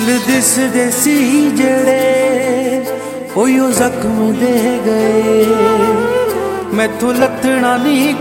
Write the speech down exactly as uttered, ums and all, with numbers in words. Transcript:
full दिसदे सी जेड़े OYO जख्म दे गए, मैथों लथना नहीं